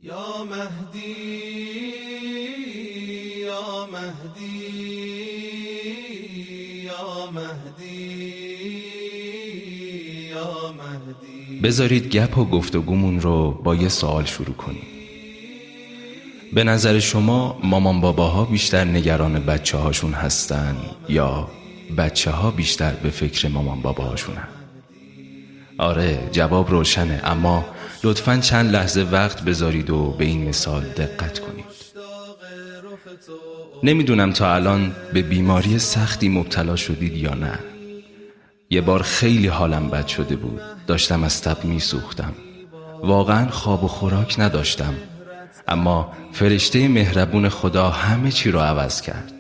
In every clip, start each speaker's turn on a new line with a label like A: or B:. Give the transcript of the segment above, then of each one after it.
A: یا مهدی یا مهدی یا مهدی یا مهدی.
B: بذارید گپ و گفتگومون رو با یه سوال شروع کنیم. به نظر شما مامان باباها بیشتر نگران بچه هاشون هستن یا بچه ها بیشتر به فکر مامان باباهاشونن؟ آره، جواب روشنه، اما لطفاً چند لحظه وقت بذارید و به این مثال دقت کنید. نمیدونم تا الان به بیماری سختی مبتلا شدید یا نه. یه بار خیلی حالم بد شده بود، داشتم از تب میسوختم، واقعاً خواب و خوراک نداشتم، اما فرشته مهربون خدا همه چی رو عوض کرد.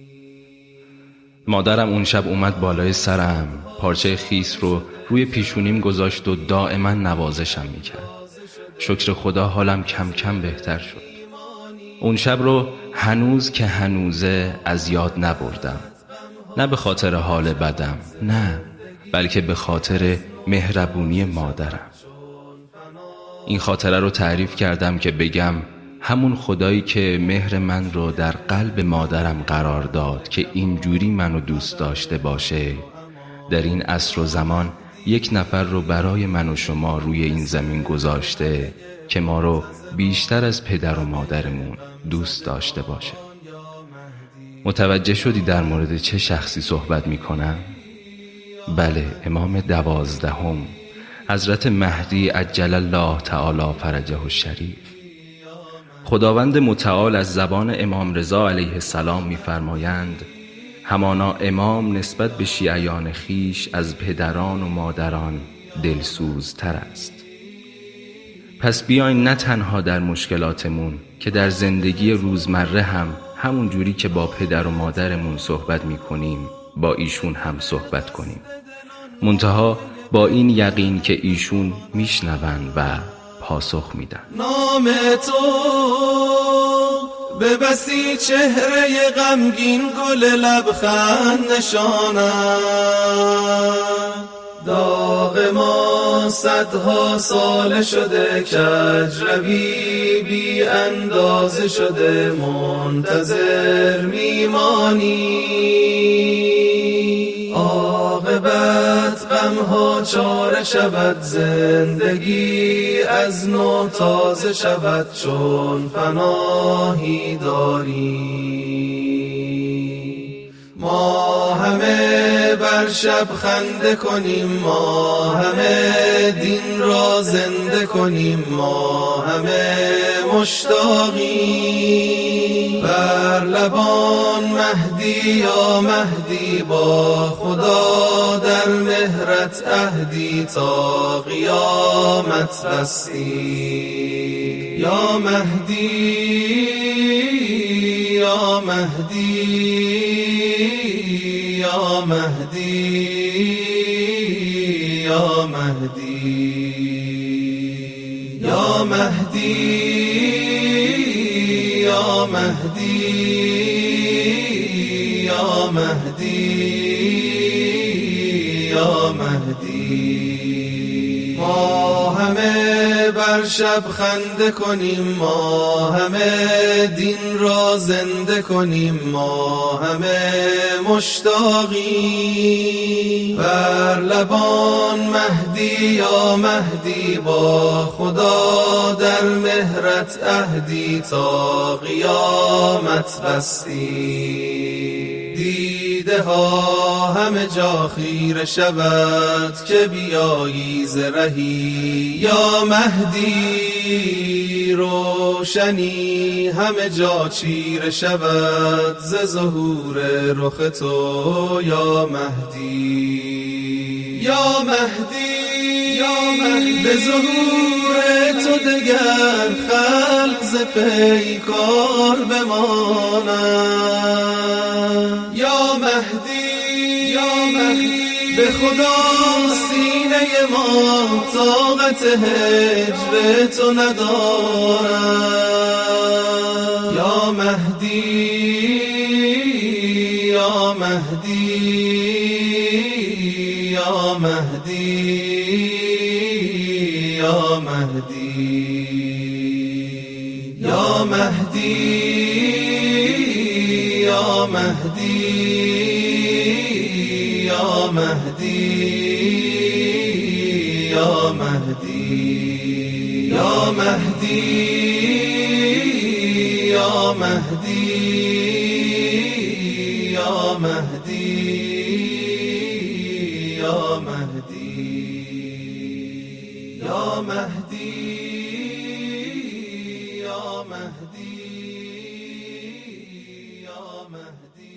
B: مادرم اون شب اومد بالای سرم، پارچه خیس رو روی پیشونیم گذاشت و دائما نوازشم میکرد. شکر خدا حالم کم کم بهتر شد. اون شب رو هنوز که هنوزه از یاد نبردم، نه به خاطر حال بدم، نه، بلکه به خاطر مهربونی مادرم. این خاطره رو تعریف کردم که بگم همون خدایی که مهر من رو در قلب مادرم قرار داد که اینجوری منو دوست داشته باشه، در این عصر و زمان یک نفر رو برای من و شما روی این زمین گذاشته که ما رو بیشتر از پدر و مادرمون دوست داشته باشه. متوجه شدی در مورد چه شخصی صحبت میکنم؟ بله، امام 12 حضرت مهدی عجل الله تعالی فرجه الشریف. خداوند متعال از زبان امام رضا علیه السلام می‌فرمایند همانا امام نسبت به شیعیان خیش از پدران و مادران دلسوزتر است. پس بیاین نه تنها در مشکلاتمون که در زندگی روزمره هم همون جوری که با پدر و مادرمون صحبت می‌کنیم با ایشون هم صحبت کنیم، منتها با این یقین که ایشون میشنون و پاسخ میدن.
A: نام تو به بسی چهره غمگین گل لبخند نشانم. داغ ما صدها سال شده، کج روی بی اندازه شده، منتظر میمانی. عاقبت غمها چاره شود، زندگی از نو تازه شود، چون پناهی داری. ما همه بر شب خنده کنیم، ما همه دین را زنده کنیم، ما همه مشتاقیم بر لبان مهدی یا مهدی، با خدا در مهرت عهدی تا قیامت بستی. یا مهدی یا مهدی یا مهدی یا مهدی یا مهدی یا مهدی یا مهدی یا مهدی. ما همه بر شب خنده کنیم، ما همه دین را زنده کنیم، ما همه مشتاقیم بر لبان مهدی یا مهدی، با خدا در مهرت عهدی تا قیامت بستی. دیده ها همه جا خیره شود که بیایی ز رهی یا مهدی. روشنی همه جا چیره شود ز ظهور رخ تو یا مهدی. یا مهدی یا مهدی، به ظهور تو دگر خلق ز پیکار بمانند. یا مهدی یا مهدی، به خدا سینه ما طاقت هجر تو ندارد. یا مهدی یا مهدی یا مهدی یا مهدی. یا مهدی یا مهدی یا مهدی یا مهدی یا مهدی یا مهدی یا مهدی یا مهدی یا مهدی یا مهدی یا مهدی